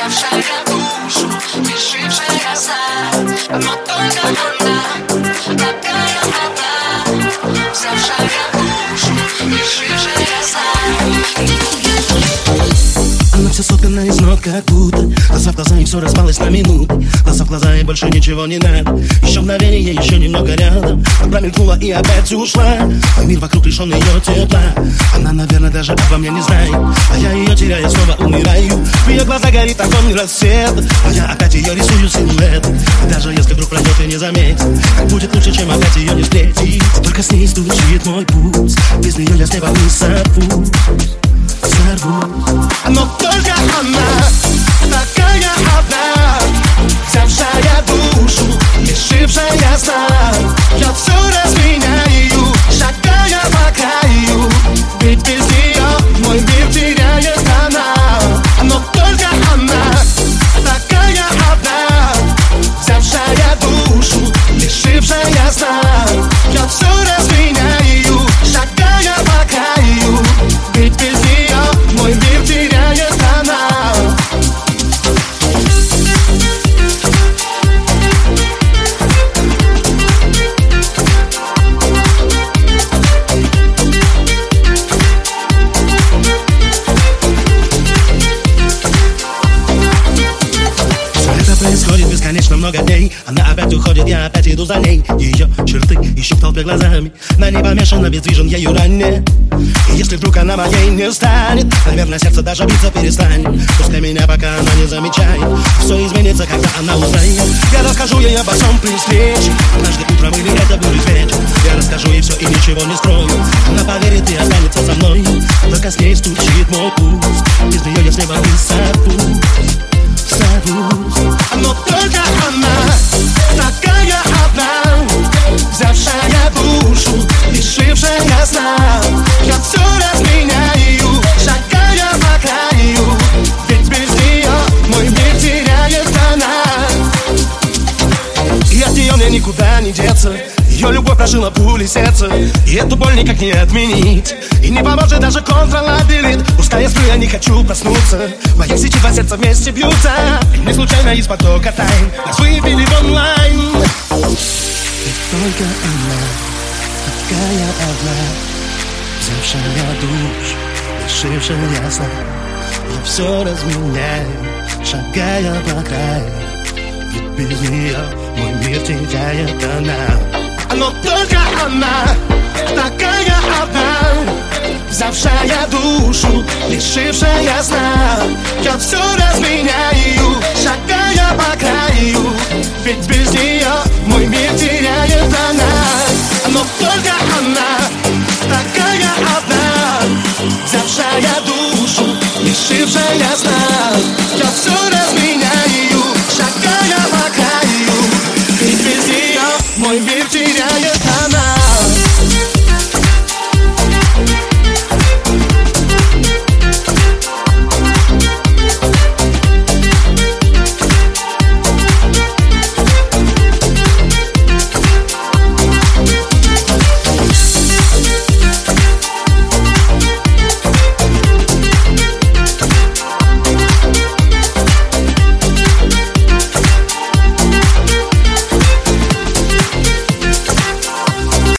взявшая душу, лишившая сна. Но только она, такая одна, взявшая душу, лишившая сна. Она вся соткана из нот, как будто глаза в глаза, и все распалось на минуты. Глаза в глаза, и больше ничего не надо. Еще мгновение, еще немного рядом. Она промелькнула и опять ушла. Мой мир вокруг лишен ее тепла. Она, наверное, даже обо мне не знает. А я ее теряя, снова умираю. В ее глазах горит огонь рассвет. А я опять ее рисую силуэт. И даже если вдруг пройдет и не заметит, как будет лучше, чем опять ее не встретить. Только с ней стучит мой пульс. Без нее я с неба не сорвусь. Но только она, такая одна, взявшая душу, лишившая сна. Я все разменяю, шагая по краю, ведь без нее мой мир теряет канал. Но только она, такая одна, взявшая душу, лишившая сна. Я все разменяю, шагая по краю, ведь без нее мой мир теряет канал. Все это происходит бесконечно много дней. Она опять уходит, я опять иду за ней. Ее черты ищу в толпе глазами. На ней помешан, обездвижен ею ранее. И если вдруг она моей не станет, наверное, сердце даже биться перестанет. Пускай меня пока она не замечает. Все изменится, когда она узнает. Я расскажу ей обо всем при встрече. Однажды утром или это будет вечер. Я расскажу ей все и ничего не скрою. Она поверит и останется со мной. Только с ней стучит мой пульс. Без нее я с неба не сорвусь. Но только она, такая одна, взявшая душу, лишившая сна. Я все разменяю, шагая по краю, ведь без нее мой мир теряет канал. И от нее мне никуда не деться. Ее любовь прожила пули сердца, и эту боль никак не отменить. И не поможет даже контролабилит. Пускай я сплю, я не хочу проснуться. Мои сети два сердца вместе бьются. И не случайно из потока тайн нас выбили в онлайн. И только она, такая одна, взявшая душу, лишившая сна. Я все разменяю, шагая по краю, ведь без нее мой мир теряет канал. Но только она, такая одна, взявшая душу, лишившая сна. Я все разменяю, шагая по краю, ведь без нее мой мир теряет канал. Но только она, такая одна, взявшая душу, лишившая сна.